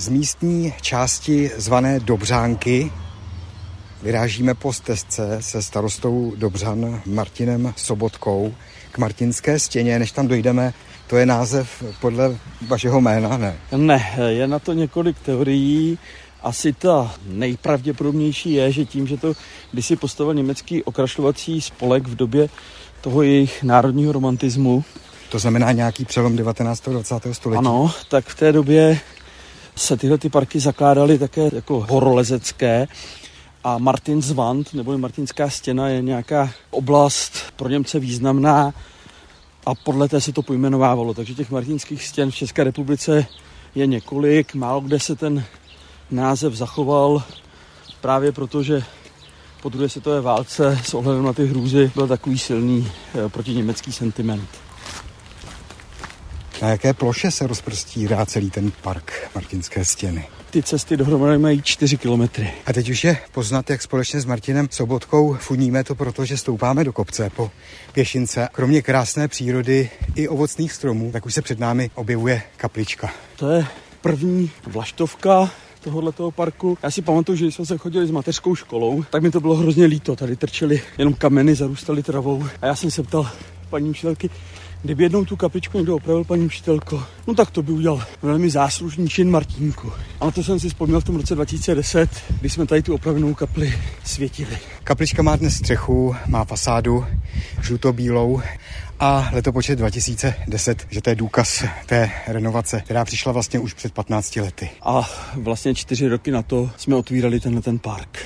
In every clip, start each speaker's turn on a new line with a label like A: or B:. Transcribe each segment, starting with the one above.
A: Z místní části zvané Dobřánky vyrážíme po stezce se starostou Dobřan Martinem Sobotkou k Martinské stěně. Než tam dojdeme, to je název podle vašeho jména, ne?
B: Ne, je na to několik teorií. Asi ta nejpravděpodobnější je, že tím, že to kdysi postavil německý okrašlovací spolek v době toho jejich národního romantismu.
A: To znamená nějaký přelom 19. a 20. století.
B: Ano, tak v té době se tyhle ty parky zakládaly také jako horolezecké a Martinswand, nebo Martinská stěna, je nějaká oblast pro Němce významná a podle té se to pojmenovávalo. Takže těch martinských stěn v České republice je několik, málo kde se ten název zachoval právě proto, že po druhé světové válce s ohledem na ty hrůzy byl takový silný protiněmecký sentiment.
A: Na jaké ploše se rozprostírá celý ten park Martinské stěny?
B: Ty cesty dohromady mají 4 kilometry.
A: A teď už je poznat, jak společně s Martinem Sobotkou funíme to, protože stoupáme do kopce po pěšince. Kromě krásné přírody i ovocných stromů, tak už se před námi objevuje kaplička.
B: To je první vlaštovka tohoto parku. Já si pamatuju, že když jsme se chodili s mateřskou školou, tak mi to bylo hrozně líto. Tady trčely jenom kameny, zarůstaly travou. A já jsem se ptal paní učitelky, kdyby jednou tu kapličku někdo opravil, paní učitelko, no tak to by udělal velmi záslužný čin Martínku. A na to jsem si vzpomněl v tom roce 2010, když jsme tady tu opravenou kapli světili.
A: Kaplička má dnes střechu, má fasádu žluto-bílou a letopočet 2010, že to je důkaz té renovace, která přišla vlastně už před 15 lety.
B: A vlastně 4 roky na to jsme otvírali ten park.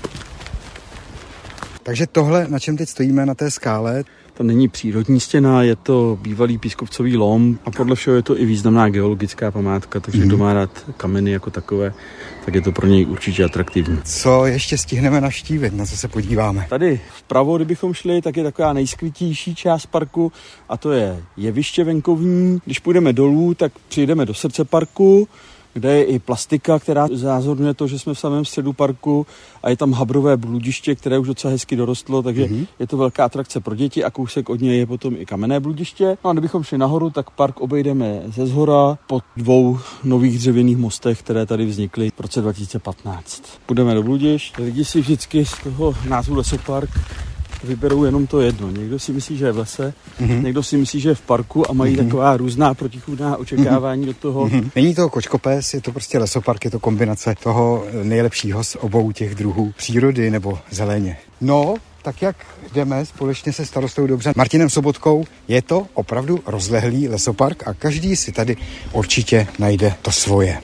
A: Takže tohle, na čem teď stojíme na té skále,
B: To není přírodní stěna, je to bývalý pískovcový lom a podle všeho je to i významná geologická památka, takže kdo má rád kameny jako takové, tak je to pro něj určitě atraktivní.
A: Co ještě stihneme navštívit, na co se podíváme?
B: Tady vpravo, kdybychom šli, tak je taková nejskrytější část parku a to je jeviště venkovní. Když půjdeme dolů, tak přijdeme do srdce parku, kde je i plastika, která znázorňuje to, že jsme v samém středu parku a je tam habrové bludiště, které už docela hezky dorostlo, takže je to velká atrakce pro děti a kousek od něj je potom i kamenné bludiště. No a kdybychom šli nahoru, tak park obejdeme ze zhora po 2 nových dřevěných mostech, které tady vznikly v roce 2015. Půjdeme do bludišť. Lidi si vždycky z toho názvu lesopark vyberou jenom to jedno. Někdo si myslí, že je v lese, někdo si myslí, že je v parku a mají taková různá protichůdná očekávání do toho.
A: Není to kočkopes, je to prostě lesopark, je to kombinace toho nejlepšího z obou těch druhů přírody nebo zeleně. No, tak jak jdeme společně se starostou Dobřan Martinem Sobotkou, je to opravdu rozlehlý lesopark a každý si tady určitě najde to svoje.